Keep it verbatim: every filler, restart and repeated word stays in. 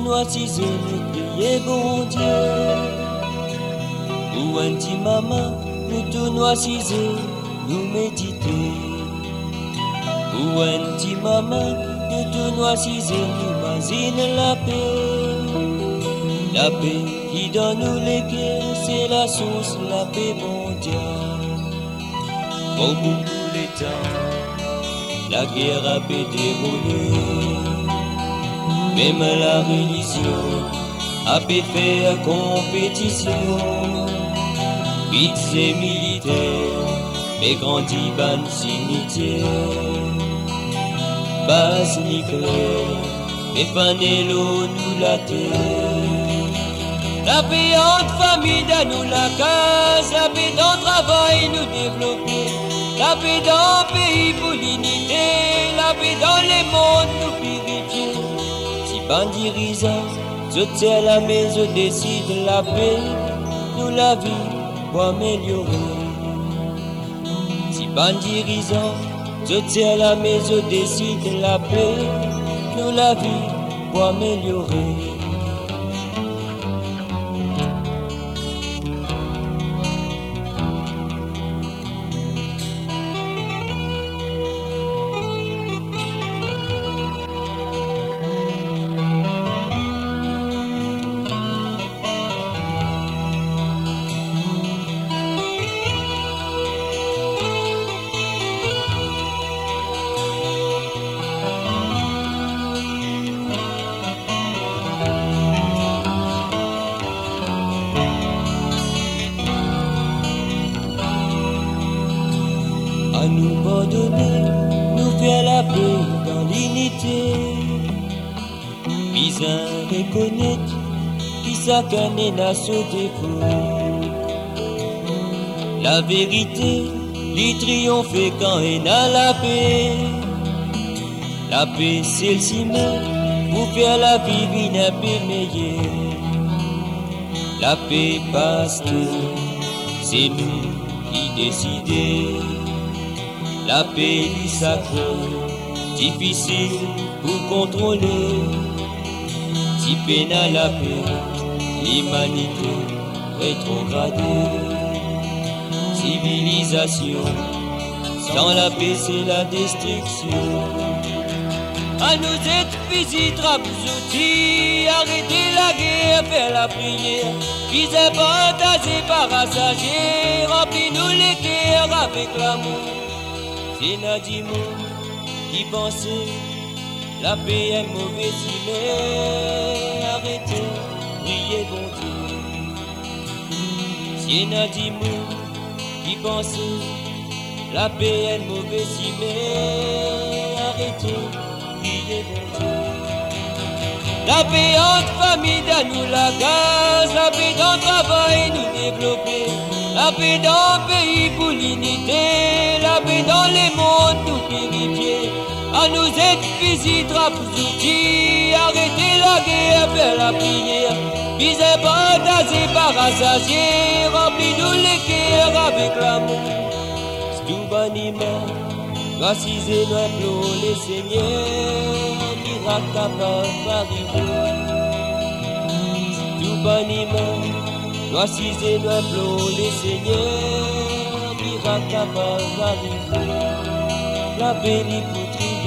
noisisé, nous prions bon Dieu. Ou un petit maman, nous tout noisisé, nous méditer. Ou un petit maman, nous tout noisisé, nous imagine la paix. La paix qui donne nous les cœurs, c'est la source, la paix mondiale. Au bout des temps, la guerre a pu dérouler. Même la religion a pu faire compétition. Vite et militaires, mais grandit ban cimetière. Base nucléaire, et panello nous la terre. La paix entre famille dans nous la case, la paix dans le travail nous développer. La paix dans le pays pour l'unité, la paix dans les mondes nous purifier. Si ban dirigeant, je tiens à la maison, décide la paix, nous la vie pour améliorer. Si ban dirigeant, je tiens à la maison, décide la paix, nous la vie pour améliorer. À nous pardonner, nous faire la paix dans l'unité. Puis à reconnaître qui chacun est dans son défaut. La vérité, lui triomphe quand il a la paix. La paix, c'est le ciment pour faire la vie une paix meilleure. La paix parce que c'est nous qui décidons. La paix est sacrée, difficile pour contrôler. Si peine à la paix, l'humanité rétrogradée. Civilisation, sans la paix c'est la destruction. À nous être physiques, outils, arrêter la guerre, faire la prière. Puis partager par passagers, remplis-nous les cœurs avec l'amour. C'est Nadimo qui pensait la paix est mauvaise, mais arrêtez, priez bon Dieu. C'est Nadimo qui pensait la paix est mauvaise, mais arrêtez, priez bon Dieu. La paix entre famille dans nous la case, la paix dans le travail nous développer. La paix dans le pays pour l'unité, la paix dans les mondes nous purifier. À nous être physiques, outils, arrêter la guerre, faire la prière. Visez partager par assasier, remplis-nous les cœurs avec l'amour. Tout baniment, voici nous implorons les seigneurs, miracle capable d'arriver. Tout baniment, voici nous implorons les seigneurs, miracle capable d'arriver. La béni pour